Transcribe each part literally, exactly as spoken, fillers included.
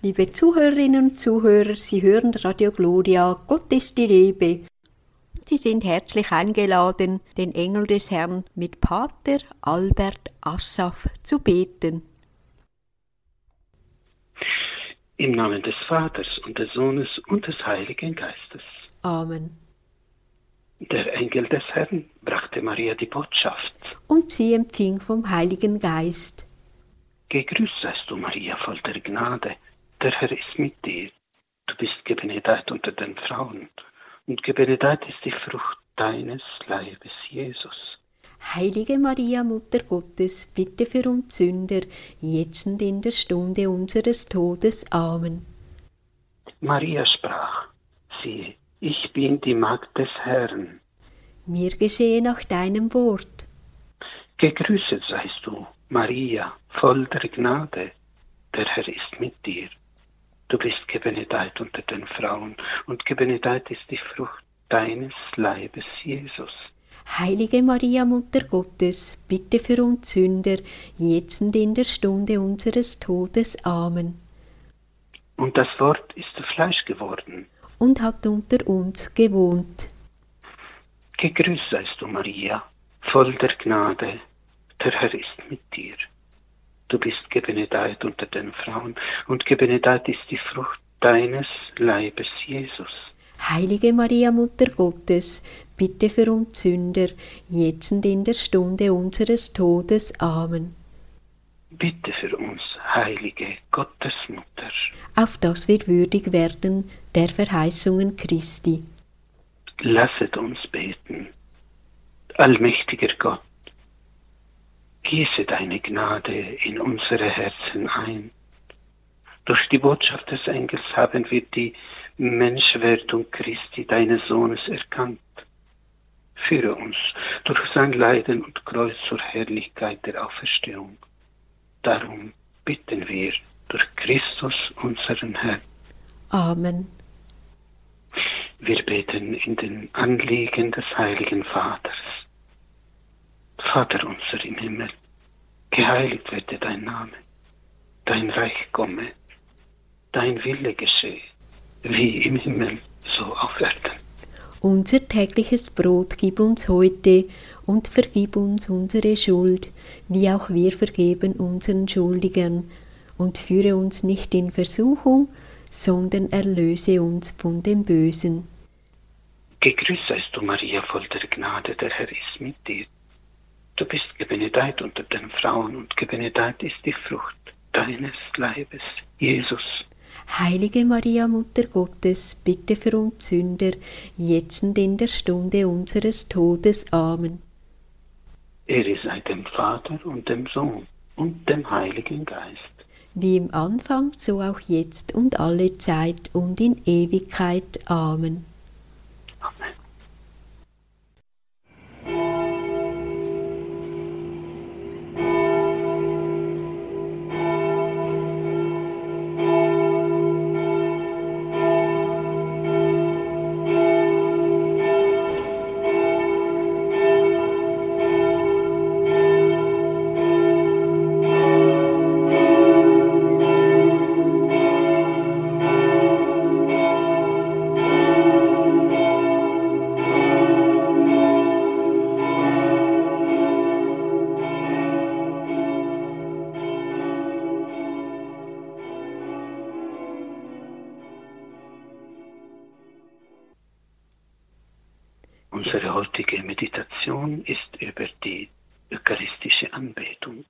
Liebe Zuhörerinnen und Zuhörer, Sie hören Radio Gloria, Gott ist die Liebe. Sie sind herzlich eingeladen, den Engel des Herrn mit Pater Albert Assaf zu beten. Im Namen des Vaters und des Sohnes und des Heiligen Geistes. Amen. Der Engel des Herrn brachte Maria die Botschaft. Und sie empfing vom Heiligen Geist. Gegrüßt seist du, Maria, voll der Gnade. Der Herr ist mit dir. Du bist gebenedeit unter den Frauen, und gebenedeit ist die Frucht deines Leibes, Jesus. Heilige Maria, Mutter Gottes, bitte für uns Sünder, jetzt und in der Stunde unseres Todes. Amen. Maria sprach: Siehe, ich bin die Magd des Herrn. Mir geschehe nach deinem Wort. Gegrüßet seist du, Maria, voll der Gnade. Der Herr ist mit dir. Du bist gebenedeit unter den Frauen, und gebenedeit ist die Frucht deines Leibes, Jesus. Heilige Maria, Mutter Gottes, bitte für uns Sünder, jetzt und in der Stunde unseres Todes. Amen. Und das Wort ist Fleisch geworden und hat unter uns gewohnt. Gegrüßt seist du, Maria, voll der Gnade. Der Herr ist mit dir. Du bist gebenedeit unter den Frauen, und gebenedeit ist die Frucht deines Leibes, Jesus. Heilige Maria, Mutter Gottes, bitte für uns Sünder, jetzt und in der Stunde unseres Todes. Amen. Bitte für uns, heilige Gottesmutter, auf dass wir würdig werden der Verheißungen Christi. Lasset uns beten. Allmächtiger Gott, gieße deine Gnade in unsere Herzen ein. Durch die Botschaft des Engels haben wir die Menschwerdung Christi, deines Sohnes, erkannt. Führe uns durch sein Leiden und Kreuz zur Herrlichkeit der Auferstehung. Darum bitten wir durch Christus, unseren Herrn. Amen. Wir beten in den Anliegen des Heiligen Vaters. Vater unser im Himmel, geheiligt werde dein Name, dein Reich komme, dein Wille geschehe, wie im Himmel, so auf Erden. Unser tägliches Brot gib uns heute und vergib uns unsere Schuld, wie auch wir vergeben unseren Schuldigern. Und führe uns nicht in Versuchung, sondern erlöse uns von dem Bösen. Gegrüßt seist du, Maria, voll der Gnade, der Herr ist mit dir. Du bist gebenedeit unter den Frauen, und gebenedeit ist die Frucht deines Leibes, Jesus. Heilige Maria, Mutter Gottes, bitte für uns Sünder, jetzt und in der Stunde unseres Todes. Amen. Ehre sei dem Vater und dem Sohn und dem Heiligen Geist. Wie im Anfang, so auch jetzt und alle Zeit und in Ewigkeit. Amen. Amen. Unsere heutige Meditation ist über die eucharistische Anbetung.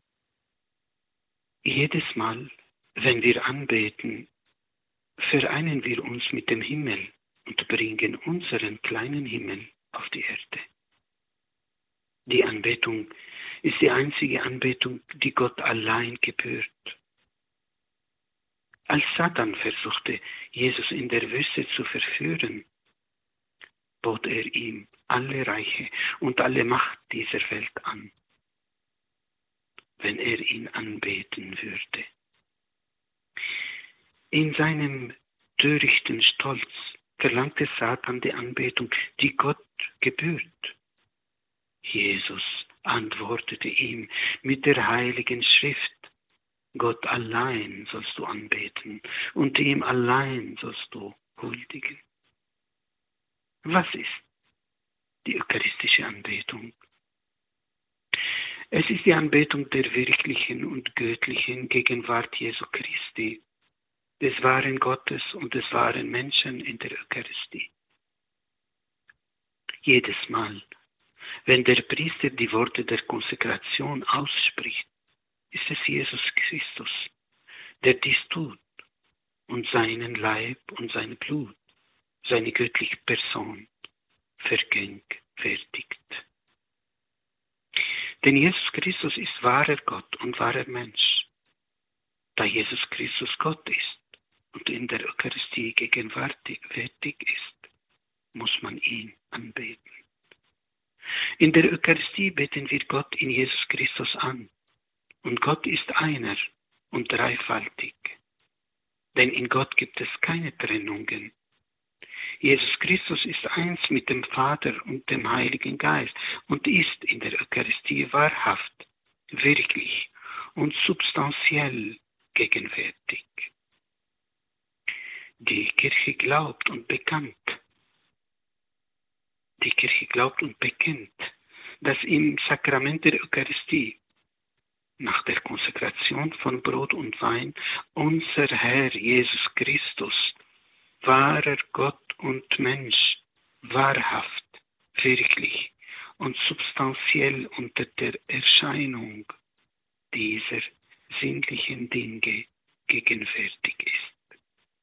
Jedes Mal, wenn wir anbeten, vereinen wir uns mit dem Himmel und bringen unseren kleinen Himmel auf die Erde. Die Anbetung ist die einzige Anbetung, die Gott allein gebührt. Als Satan versuchte, Jesus in der Wüste zu verführen, bot er ihm alle Reiche und alle Macht dieser Welt an, wenn er ihn anbeten würde. In seinem törichten Stolz verlangte Satan die Anbetung, die Gott gebührt. Jesus antwortete ihm mit der Heiligen Schrift: Gott allein sollst du anbeten und ihm allein sollst du huldigen. Was ist die eucharistische Anbetung? Es ist die Anbetung der wirklichen und göttlichen Gegenwart Jesu Christi, des wahren Gottes und des wahren Menschen in der Eucharistie. Jedes Mal, wenn der Priester die Worte der Konsekration ausspricht, ist es Jesus Christus, der dies tut und seinen Leib und sein Blut, seine göttliche Person vergegenwärtigt. Denn Jesus Christus ist wahrer Gott und wahrer Mensch. Da Jesus Christus Gott ist und in der Eucharistie gegenwärtig ist, muss man ihn anbeten. In der Eucharistie beten wir Gott in Jesus Christus an. Und Gott ist einer und dreifaltig. Denn in Gott gibt es keine Trennungen. Jesus Christus ist eins mit dem Vater und dem Heiligen Geist und ist in der Eucharistie wahrhaft, wirklich und substanziell gegenwärtig. Die Kirche glaubt und bekannt, die Kirche glaubt und bekennt, dass im Sakrament der Eucharistie nach der Konsekration von Brot und Wein unser Herr Jesus Christus, wahrer Gott und Mensch, wahrhaft, wirklich und substanziell unter der Erscheinung dieser sinnlichen Dinge gegenwärtig ist.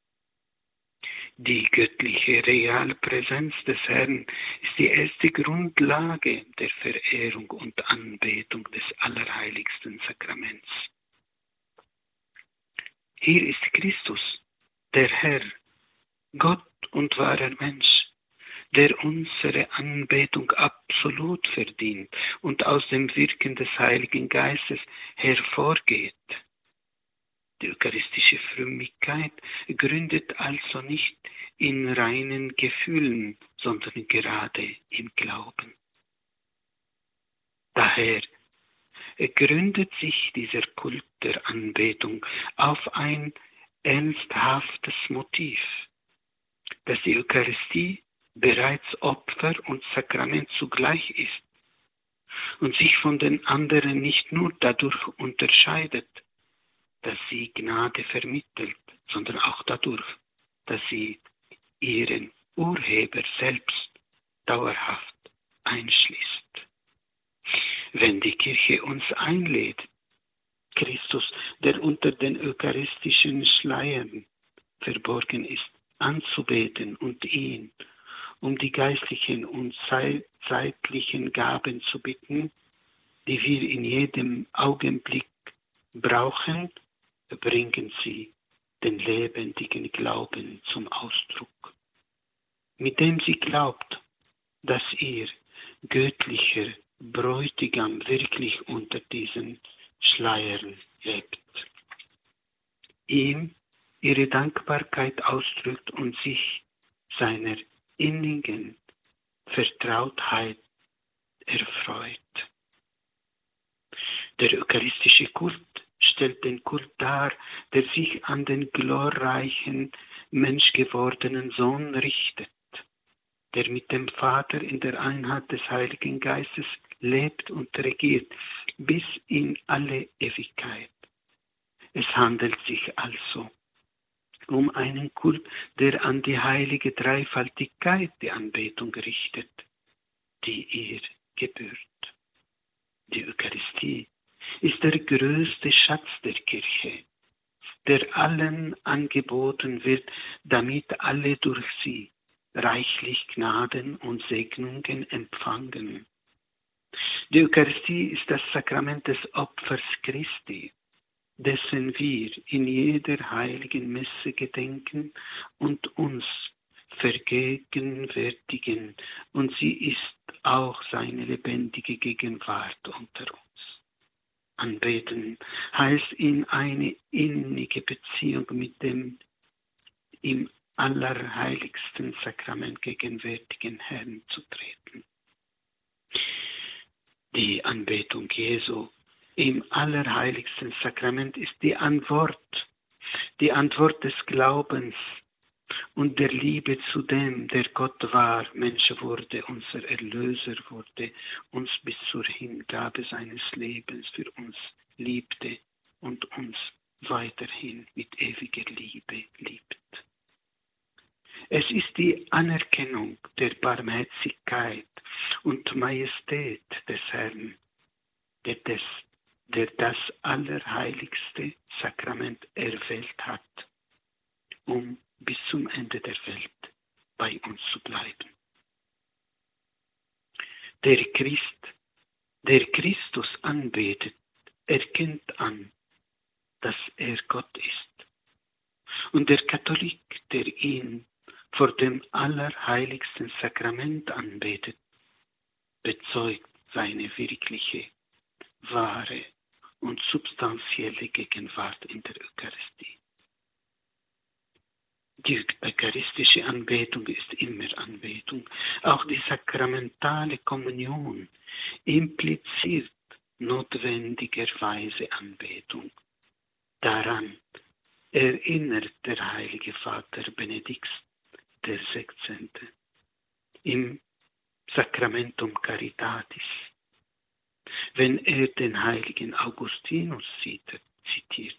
Die göttliche reale Präsenz des Herrn ist die erste Grundlage der Verehrung und Anbetung des allerheiligsten Sakraments. Hier ist Christus, der Herr, Gott und wahrer Mensch, der unsere Anbetung absolut verdient und aus dem Wirken des Heiligen Geistes hervorgeht. Die eucharistische Frömmigkeit gründet also nicht in reinen Gefühlen, sondern gerade im Glauben. Daher gründet sich dieser Kult der Anbetung auf ein ernsthaftes Motiv, dass die Eucharistie bereits Opfer und Sakrament zugleich ist und sich von den anderen nicht nur dadurch unterscheidet, dass sie Gnade vermittelt, sondern auch dadurch, dass sie ihren Urheber selbst dauerhaft einschließt. Wenn die Kirche uns einlädt, Christus, der unter den eucharistischen Schleiern verborgen ist, anzubeten und ihn um die geistlichen und zeitlichen Gaben zu bitten, die wir in jedem Augenblick brauchen, bringen sie den lebendigen Glauben zum Ausdruck, mit dem sie glaubt, dass ihr göttlicher Bräutigam wirklich unter diesen Schleiern lebt. Ihm ihre Dankbarkeit ausdrückt und sich seiner innigen Vertrautheit erfreut. Der eucharistische Kult stellt den Kult dar, der sich an den glorreichen, menschgewordenen Sohn richtet, der mit dem Vater in der Einheit des Heiligen Geistes lebt und regiert bis in alle Ewigkeit. Es handelt sich also um einen Kult, der an die heilige Dreifaltigkeit die Anbetung richtet, die ihr gebührt. Die Eucharistie ist der größte Schatz der Kirche, der allen angeboten wird, damit alle durch sie reichlich Gnaden und Segnungen empfangen. Die Eucharistie ist das Sakrament des Opfers Christi, dessen wir in jeder heiligen Messe gedenken und uns vergegenwärtigen, und sie ist auch seine lebendige Gegenwart unter uns. Anbeten heißt in eine innige Beziehung mit dem im allerheiligsten Sakrament gegenwärtigen Herrn zu treten. Die Anbetung Jesu im allerheiligsten Sakrament ist die Antwort, die Antwort des Glaubens und der Liebe zu dem, der Gott war, Mensch wurde, unser Erlöser wurde, uns bis zur Hingabe seines Lebens für uns liebte und uns weiterhin mit ewiger Liebe liebt. Es ist die Anerkennung der Barmherzigkeit und Majestät des Herrn, der das, der das allerheiligste Sakrament erwählt hat, um bis zum Ende der Welt bei uns zu bleiben. Der Christ, der Christus anbetet, erkennt an, dass er Gott ist. Und der Katholik, der ihn vor dem allerheiligsten Sakrament anbetet, bezeugt seine wirkliche, wahre und substanzielle Gegenwart in der Eucharistie. Die eucharistische Anbetung ist immer Anbetung. Auch die sakramentale Kommunion impliziert notwendigerweise Anbetung. Daran erinnert der Heilige Vater Benedikt der Sechzehnte im Sacramentum Caritatis, wenn er den heiligen Augustinus zitiert.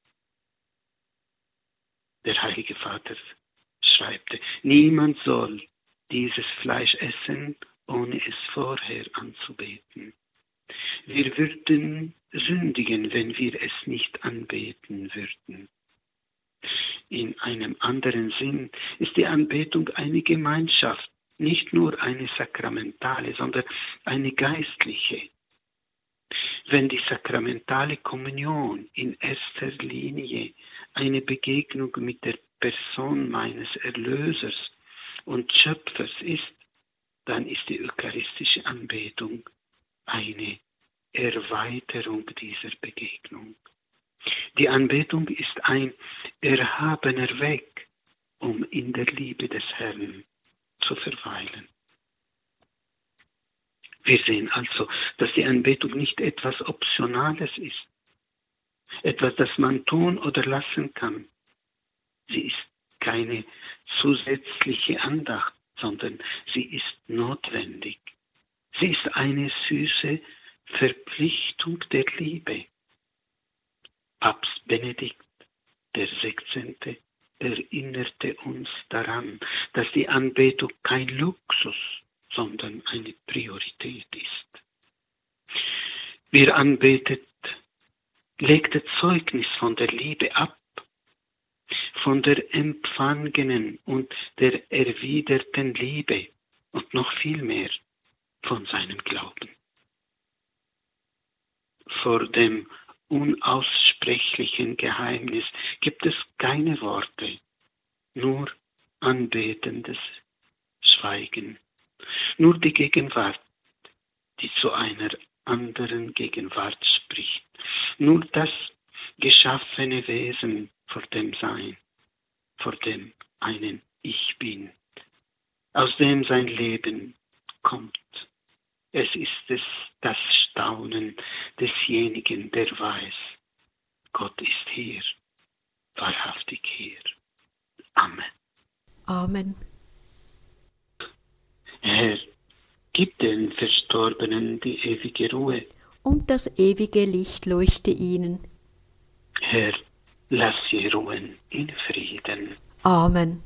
Der Heilige Vater schreibt, niemand soll dieses Fleisch essen, ohne es vorher anzubeten. Wir würden sündigen, wenn wir es nicht anbeten würden. In einem anderen Sinn ist die Anbetung eine Gemeinschaft, nicht nur eine sakramentale, sondern eine geistliche. Wenn die sakramentale Kommunion in erster Linie eine Begegnung mit der Person meines Erlösers und Schöpfers ist, dann ist die eucharistische Anbetung eine Erweiterung dieser Begegnung. Die Anbetung ist ein erhabener Weg, um in der Liebe des Herrn zu verweilen. Wir sehen also, dass die Anbetung nicht etwas Optionales ist, etwas, das man tun oder lassen kann. Sie ist keine zusätzliche Andacht, sondern sie ist notwendig. Sie ist eine süße Verpflichtung der Liebe. Papst Benedikt der Sechzehnte erinnerte uns daran, dass die Anbetung kein Luxus, sondern eine Priorität ist. Wer anbetet, legte Zeugnis von der Liebe ab, von der empfangenen und der erwiderten Liebe und noch viel mehr von seinem Glauben. Vor dem unaussprechlichen Geheimnis gibt es keine Worte, nur anbetendes Schweigen, nur die Gegenwart, die zu einer anderen Gegenwart spricht, nur das geschaffene Wesen vor dem Sein, vor dem einen Ich Bin, aus dem sein Leben kommt. Es ist es das Staunen desjenigen, der weiß, Gott ist hier, wahrhaftig hier. Amen. Amen. Herr, gib den Verstorbenen die ewige Ruhe. Und das ewige Licht leuchte ihnen. Herr, lass sie ruhen in Frieden. Amen.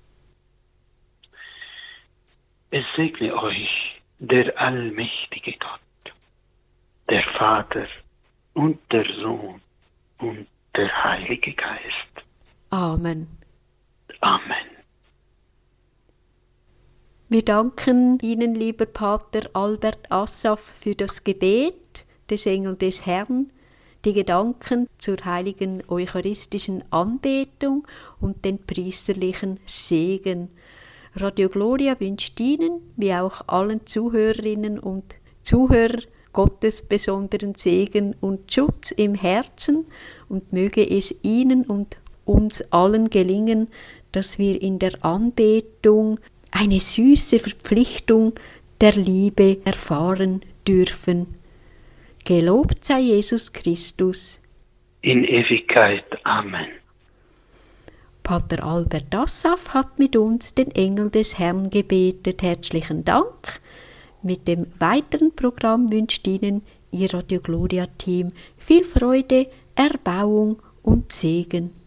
Es segne euch der allmächtige Gott, der Vater und der Sohn und der Heilige Geist. Amen. Amen. Wir danken Ihnen, lieber Pater Albert Assaf, für das Gebet des Engel des Herrn, die Gedanken zur heiligen eucharistischen Anbetung und den priesterlichen Segen. Radio Gloria wünscht Ihnen, wie auch allen Zuhörerinnen und Zuhörern, Gottes besonderen Segen und Schutz im Herzen und möge es Ihnen und uns allen gelingen, dass wir in der Anbetung eine süße Verpflichtung der Liebe erfahren dürfen. Gelobt sei Jesus Christus. In Ewigkeit. Amen. Pater Albert Assaf hat mit uns den Engel des Herrn gebetet. Herzlichen Dank. Mit dem weiteren Programm wünscht Ihnen Ihr Radio Gloria Team viel Freude, Erbauung und Segen.